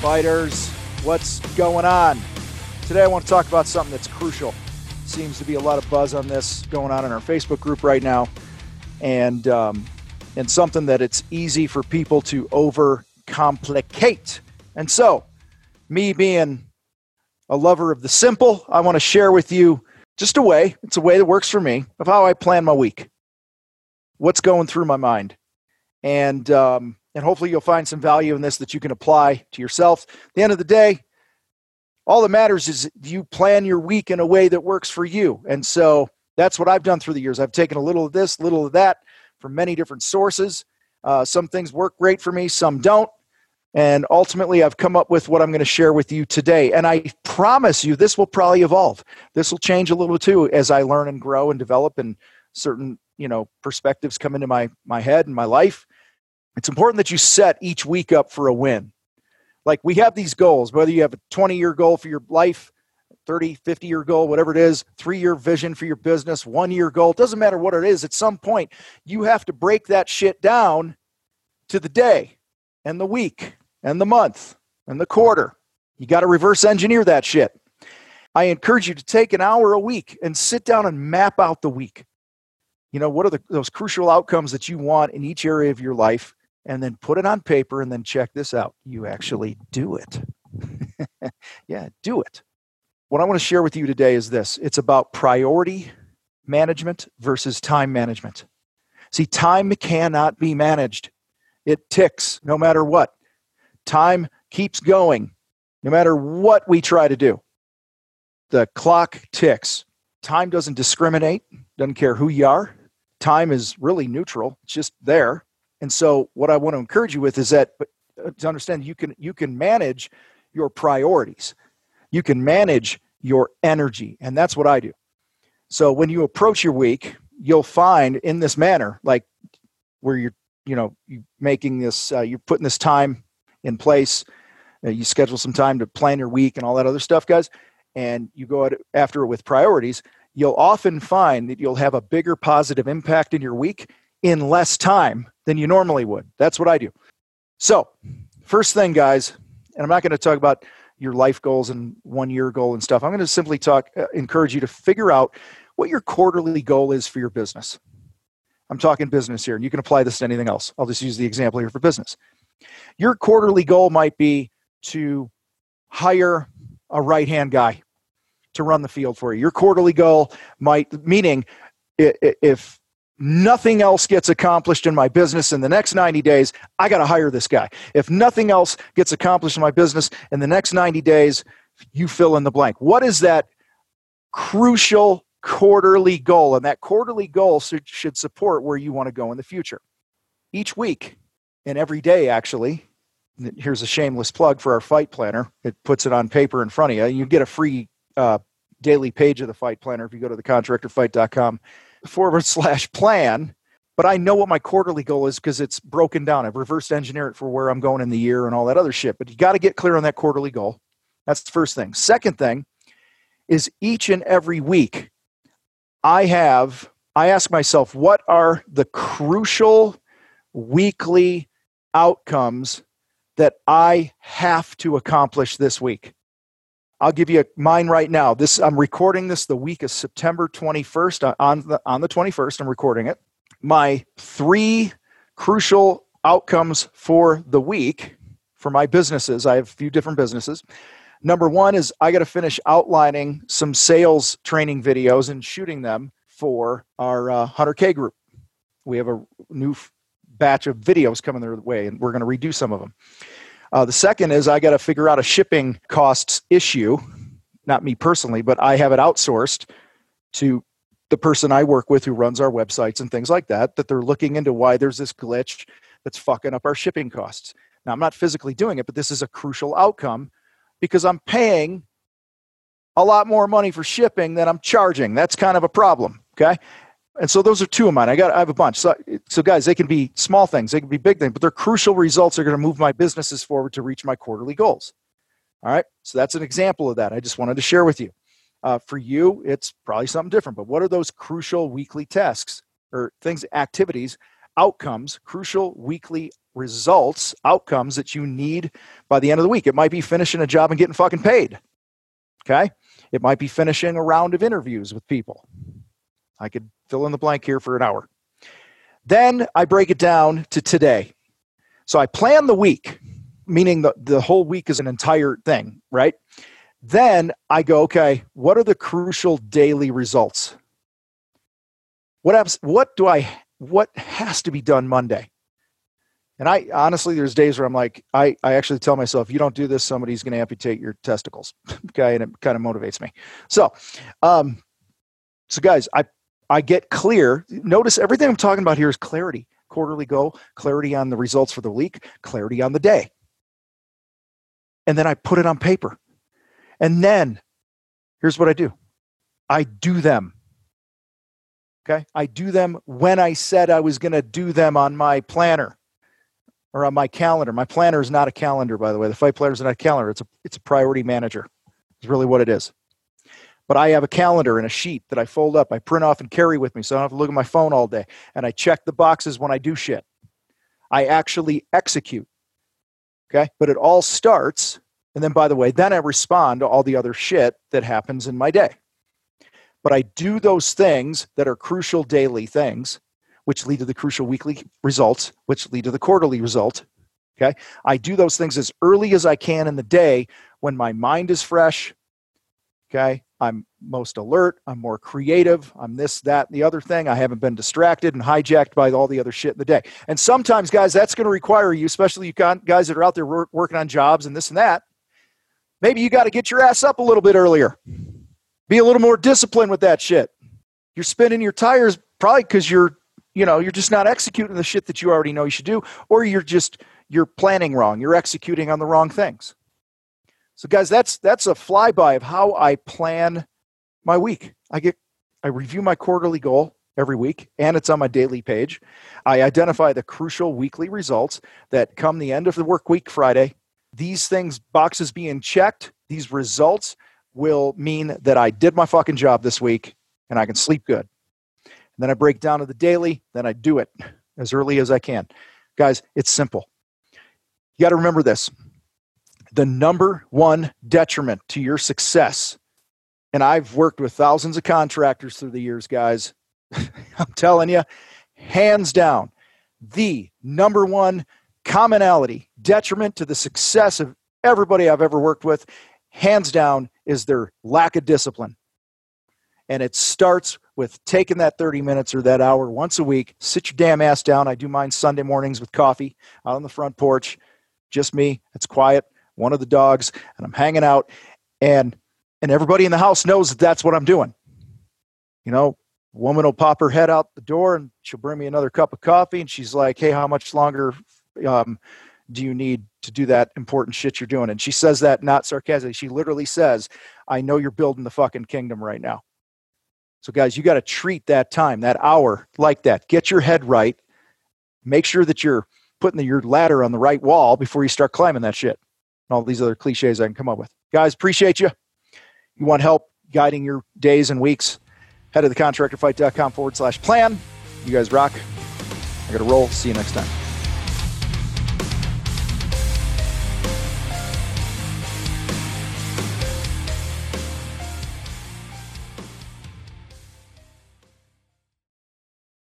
Fighters, what's going on? Today I want to talk about something that's crucial. Seems to be a lot of buzz on this going on in our Facebook group right now, and something that it's easy for people to overcomplicate. And so, me being a lover of the simple, I want to share with you just a way, it's a way that works for me, of how I plan my week. What's going through my mind. And hopefully you'll find some value in this that you can apply to yourself. At the end of the day, all that matters is you plan your week in a way that works for you. And so that's what I've done through the years. I've taken a little of this, little of that from many different sources. Some things work great for me, some don't. And ultimately, I've come up with what I'm going to share with you today. And I promise you, this will probably evolve. This will change a little too as I learn and grow and develop and certain, perspectives come into my head and my life. It's important that you set each week up for a win. Like we have these goals, whether you have a 20-year goal for your life, 30, 50-year goal, whatever it is, 3-year vision for your business, 1-year goal, it doesn't matter what it is. At some point, you have to break that shit down to the day and the week and the month and the quarter. You got to reverse engineer that shit. I encourage you to take an hour a week and sit down and map out the week. What are those crucial outcomes that you want in each area of your life? And then put it on paper and then check this out. You actually do it. Yeah, do it. What I want to share with you today is this. It's about priority management versus time management. See, time cannot be managed. It ticks no matter what. Time keeps going no matter what we try to do. The clock ticks. Time doesn't discriminate, doesn't care who you are. Time is really neutral. It's just there. And so what I want to encourage you with is that to understand you can manage your priorities. You can manage your energy. And that's what I do. So when you approach your week, you'll find in this manner, like where you're making this, you're putting this time in place. You schedule some time to plan your week and all that other stuff, guys. And you go after it with priorities. You'll often find that you'll have a bigger positive impact in your week in less time than you normally would. That's what I do. So first thing, guys, and I'm not going to talk about your life goals and 1-year goal and stuff. I'm going to simply encourage you to figure out what your quarterly goal is for your business. I'm talking business here, and you can apply this to anything else. I'll just use the example here for business. Your quarterly goal might be to hire a right-hand guy to run the field for you. Your quarterly goal meaning if nothing else gets accomplished in my business in the next 90 days, I got to hire this guy. If nothing else gets accomplished in my business in the next 90 days, you fill in the blank. What is that crucial quarterly goal? And that quarterly goal should support where you want to go in the future. Each week and every day, actually, here's a shameless plug for our Fight Planner. It puts it on paper in front of you. You get a free daily page of the Fight Planner if you go to thecontractorfight.com/plan. But I know what my quarterly goal is because it's broken down. I've reverse engineered it for where I'm going in the year and all that other shit. But you got to get clear on that quarterly goal. That's the first thing. Second thing is each and every week I ask myself, what are the crucial weekly outcomes that I have to accomplish this week? I'll give you mine right now. I'm recording this the week of September 21st. On the 21st, I'm recording it. My 3 crucial outcomes for the week for my businesses. I have a few different businesses. Number 1 is I got to finish outlining some sales training videos and shooting them for our 100K group. We have a new batch of videos coming their way, and we're going to redo some of them. The second is I got to figure out a shipping costs issue, not me personally, but I have it outsourced to the person I work with who runs our websites and things like that they're looking into why there's this glitch that's fucking up our shipping costs. Now, I'm not physically doing it, but this is a crucial outcome because I'm paying a lot more money for shipping than I'm charging. That's kind of a problem, okay? And so those are 2 of mine. I have a bunch. So guys, they can be small things, they can be big things, but they're crucial results that are going to move my businesses forward to reach my quarterly goals. All right. So that's an example of that. I just wanted to share with you. For you, it's probably something different, but what are those crucial weekly tasks or things, activities outcomes, crucial weekly results, outcomes that you need by the end of the week. It might be finishing a job and getting fucking paid. Okay? It might be finishing a round of interviews with people. I could fill in the blank here for an hour. Then I break it down to today. So I plan the week, meaning the whole week is an entire thing, right? Then I go, okay, what are the crucial daily results? What has to be done Monday? And I honestly, there's days where I'm like, I actually tell myself, if you don't do this, somebody's going to amputate your testicles. Okay. And it kind of motivates me. So guys, I get clear. Notice everything I'm talking about here is clarity. Quarterly goal, clarity on the results for the week, clarity on the day. And then I put it on paper. And then here's what I do. I do them. Okay. I do them when I said I was going to do them on my planner or on my calendar. My planner is not a calendar, by the way. The Fight Planner is not a calendar. It's a priority manager. It's really what it is. But I have a calendar and a sheet that I fold up. I print off and carry with me so I don't have to look at my phone all day. And I check the boxes when I do shit. I actually execute. Okay. But it all starts. And then, by the way, then I respond to all the other shit that happens in my day. But I do those things that are crucial daily things, which lead to the crucial weekly results, which lead to the quarterly result. Okay. I do those things as early as I can in the day when my mind is fresh. Okay. I'm most alert. I'm more creative. I'm this, that, and the other thing. I haven't been distracted and hijacked by all the other shit in the day. And sometimes, guys, that's going to require you, especially you guys that are out there working on jobs and this and that. Maybe you got to get your ass up a little bit earlier. Be a little more disciplined with that shit. You're spinning your tires probably because you're just not executing the shit that you already know you should do, or you're planning wrong. You're executing on the wrong things. So guys, that's a flyby of how I plan my week. I review my quarterly goal every week, and it's on my daily page. I identify the crucial weekly results that come the end of the work week Friday. These things, boxes being checked, these results will mean that I did my fucking job this week and I can sleep good. And then I break down to the daily, then I do it as early as I can. Guys, it's simple. You got to remember this. The number one detriment to your success, and I've worked with thousands of contractors through the years, guys. I'm telling you, hands down, the number one commonality, detriment to the success of everybody I've ever worked with, hands down, is their lack of discipline. And it starts with taking that 30 minutes or that hour once a week. Sit your damn ass down. I do mine Sunday mornings with coffee out on the front porch. Just me. It's quiet. One of the dogs. And I'm hanging out. And everybody in the house knows that that's what I'm doing. You know, woman will pop her head out the door and she'll bring me another cup of coffee. And she's like, hey, how much longer do you need to do that important shit you're doing? And she says that not sarcastically. She literally says, I know you're building the fucking kingdom right now. So guys, you got to treat that time, that hour like that. Get your head right. Make sure that you're putting your ladder on the right wall before you start climbing that shit. And all these other cliches I can come up with. Guys, appreciate you. You want help guiding your days and weeks? Head to thecontractorfight.com/plan. You guys rock. I got to roll. See you next time.